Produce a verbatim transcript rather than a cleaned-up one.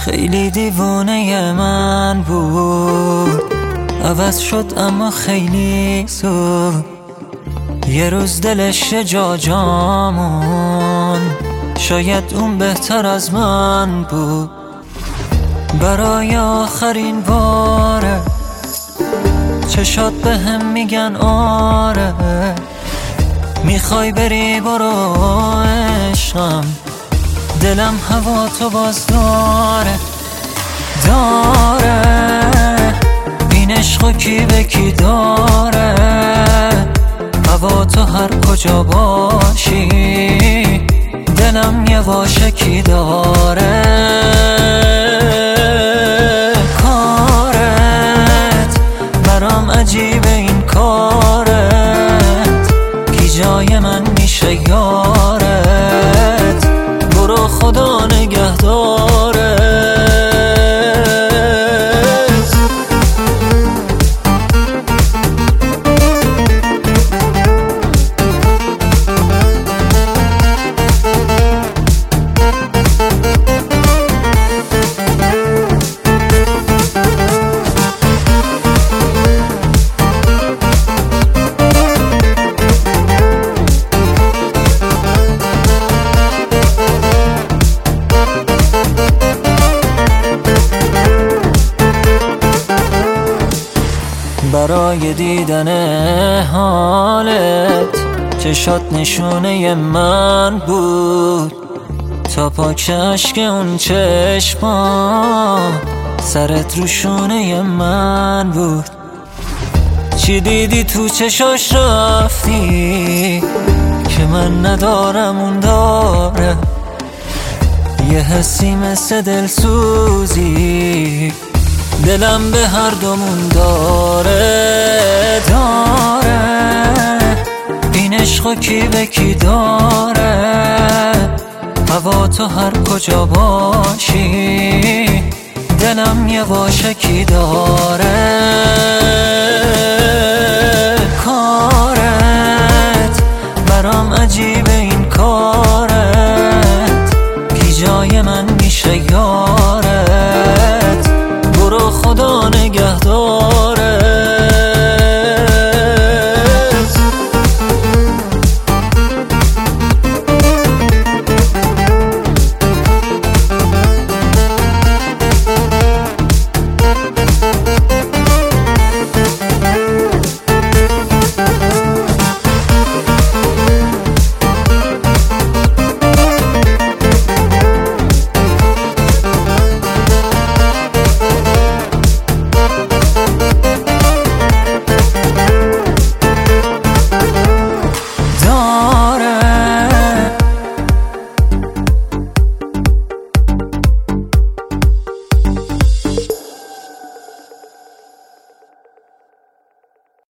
خیلی دیوونه من بود، عوض شد اما خیلی زود. یه روز دلش جا جامون، شاید اون بهتر از من بود. برای آخرین باره چشات به هم میگن آره، میخوای بری برو عشقم، دلم هوا تو باز داره داره. این عشقو کی به کی داره، هوا تو هر کجا باشی، دلم یواشکی داره. کارت برام عجیبه، این کارت کی جای من میشه یارت، برو خدا نگهدارت. برای دیدن حالت چشات نشونه من بود، تا پاک اشک اون چشما سرت رو شونه من بود. چی دیدی تو چشاش رفتی که من ندارم اون داره، یه حسی مثل دلسوزی دلم به هر دومون داره داره. این عشقو کی به کی داره، هوا تو هر کجا باشی، دلم یواشکی داره.